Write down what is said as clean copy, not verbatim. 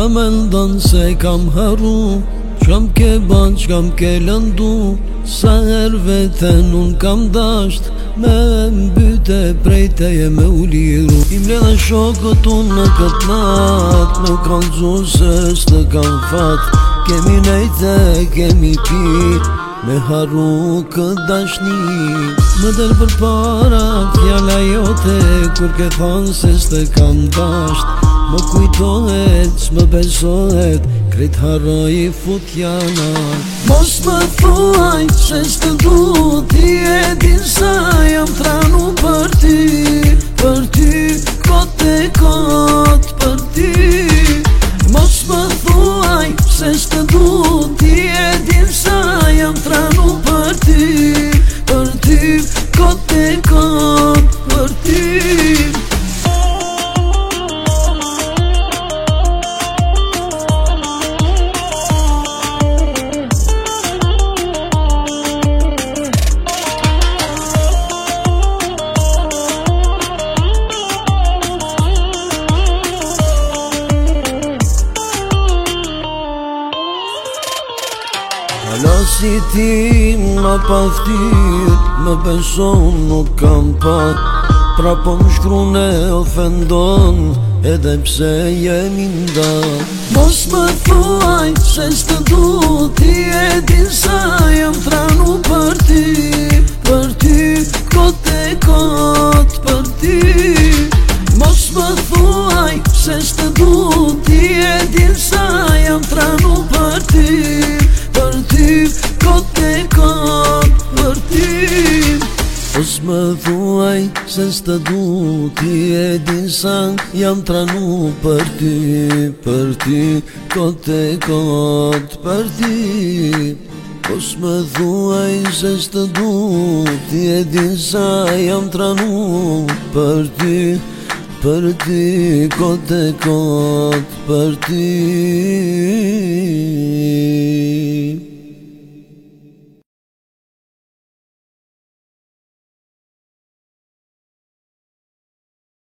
mendon se kam haru, qam ke ban, qam ke lëndu. Sa her veten unë kam dasht, me mbyte prej teje me u liru. I mledhe shokët unë në këtë nat, me kallëzu se s'të kam fat. Kemi nejte, kemi pi, me haru këtë dashni. Më del për para fjalla jote, kur ke thonë se s'të kam dasht. Më kujtohet, s'më besohet, krejt harroj fut janat. Mos më thuaj se s'të du, ti e din sa jam tranu për ty. Për ty, kot e kot për ty. Mos më thuaj se s'të du, ti e din sa jam tranu për ty. Për ty, kot e kot për ty. Si ti më paftyr, më beson nuk kam pat. Pra po më shkrune ofendon, edhe pse jemi ndat. Mos më thuaj se s'të du, ti e din sa jam tranu për ty. Për ty, kot e kot për ty. Mos më thuaj se s'të du, ti e din sa jam tranu për ty. Për ty, kot e kot për ty. Mos më thuaj se s'të du, ti e din sa jam tranu për ty. Për ty, kot e kot për ty. Mos më thuaj se s'të du, ti e din sa jam tranu për ty. Për ty, kot e kot për ty.